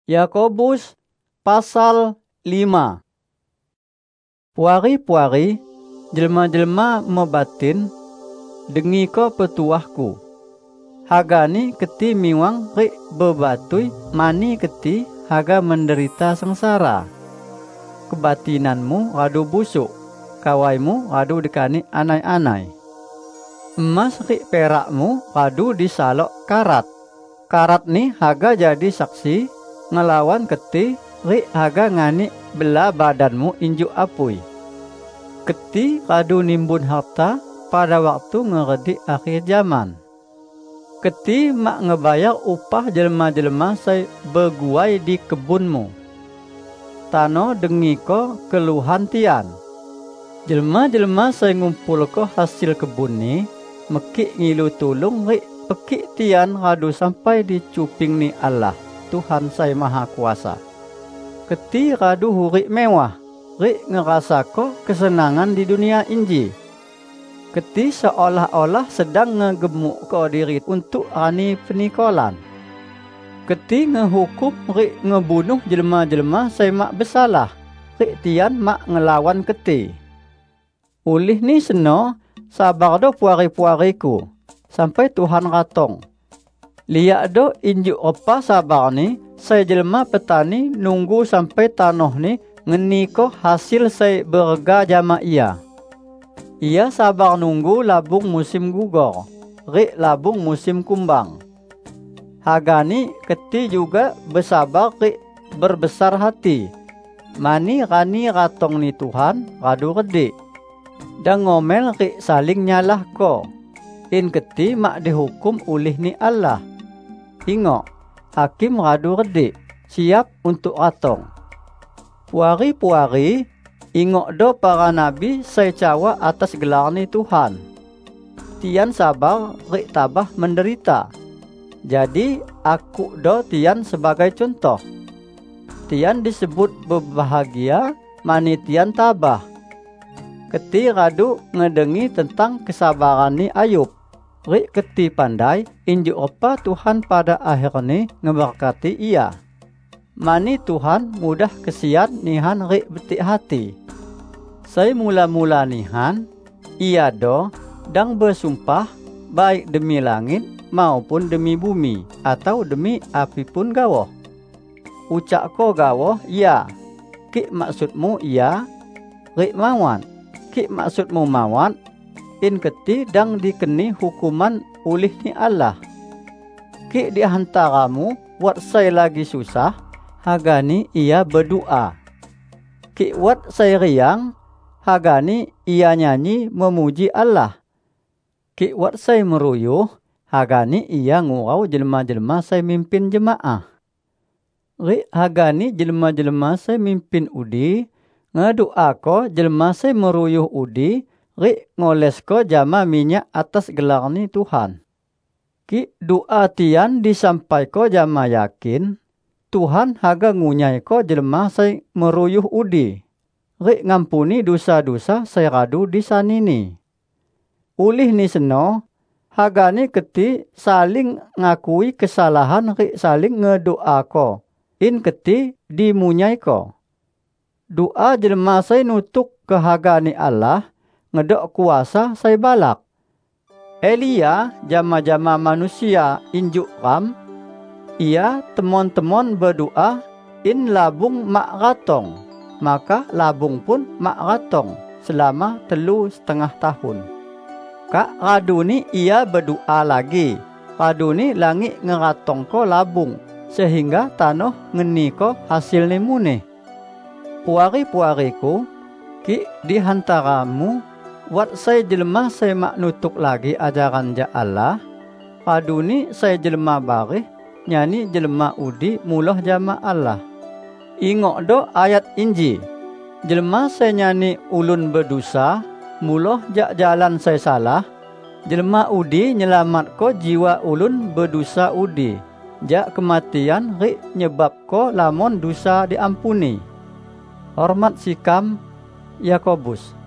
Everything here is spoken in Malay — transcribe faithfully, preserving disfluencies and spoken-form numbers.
Yakobus pasal lima. Puari-puari, jelma-jelma mebatin, dengi ko petuahku. Hagani keti miwang rik bebatui, mani keti haga menderita sengsara. Kebatinanmu radu busuk, kawaimu radu dekani anai-anai. Emas rik perakmu radu disalok karat. Karat ni haga jadi saksi ngelawan keti rik haga ngani bela badanmu injuk apui. Keti radu nimbun harta pada waktu ngeredi akhir zaman. Keti mak ngebayar upah jelma-jelma say beguai di kebunmu. Tano dengi ko keluhan tian. Jelma-jelma say ngumpul ko hasil kebun ni, mekik ngilu tulung rik pekik tian radu sampai di cuping ni Allah, Tuhan say maha kuasa. Keti radu hurik mewah, rik ngerasa ko kesenangan di dunia inji. Keti seolah-olah sedang ngegemuk ko diri untuk ani penikolan. Keti ngehukum rik ngebunuh jelma-jelma say mak bersalah, rik tian mak ngelawan keti. Ulih ni seno, sabar do puari-puariku, sampai Tuhan ratong. Liak do injuk opa sabar ni, say jelma petani nunggu sampai tanoh ni ngeni ko hasil say berga jama ia. Ia sabar nunggu labung musim gugor, rik labung musim kumbang. Hagani keti juga bersabar rik berbesar hati. Mani rani ratong ni Tuhan radu redik. Dan ngomel rik saling nyalah ko. In keti mak dihukum ulih ni Allah. Ingok, hakim radu redik, siap untuk ratong. Puari-puari, ingok do para nabi say cawa atas gelar ni Tuhan. Tian sabar rik tabah menderita. Jadi aku do tian sebagai contoh. Tian disebut berbahagia, mani tian tabah. Keti radu ngedengi tentang kesabaran ni Ayub. Rik keti pandai injuk opa Tuhan pada akhir ni ngeberkati ia. Mani Tuhan mudah kesian nihan rik betik hati. Saya mula-mula nihan, ia do dang bersumpah baik demi langit maupun demi bumi atau demi api pun gawoh. Ucak ko gawoh, ya. Kik maksudmu iya, rik mawan. Kik maksudmu mawan, in keti dang dikeni hukuman ulih ni Allah. Kik di antaramu wat say lagi susah, hagani ia berdoa. Kik wat say riang, hagani ia nyanyi memuji Allah. Kik wat say meruyuh, hagani ia ngurau jelma-jelma say mimpin jemaah. Rik hagani jelma-jelma say mimpin udi, ngedoa ko jelma say meruyuh udi, rik ngoles ko jama minyak atas gelar ni Tuhan. Ki doa tian disampai ko jama yakin, Tuhan haga ngunyai ko jelma say meruyuh udi. Rik ngampuni dosa-dosa say radu disanini. Ulih ni seno, hagani keti saling ngakui kesalahan rik saling ngedoa ko. In keti dimunyai ko. Doa jelma say nutuk ke hagani Allah, ngedok kuasa say balak. Elia jama-jama manusia injuk ram, ia temon-temon berdoa, in labung mak ratong, maka labung pun mak ratong selama telu setengah tahun. Kak radu ni ia berdoa lagi, radu ni langit ngeratong ko labung, sehingga tanoh ngeni ko hasil ni muneh. Puari-puariku, ki di hantaramu wat say jelma say mak nutuk lagi ajaran ja Allah, radu ni say jelma barih, nyani jelma udi muloh jama Allah. Ingok do ayat inji, jelma say nyani ulun berdosa, muloh jak jalan say salah, jelma udi nyelamat ko jiwa ulun berdosa udi, jak kematian rik nyebab ko lamon dosa diampuni. Hormat sikam Yakobus.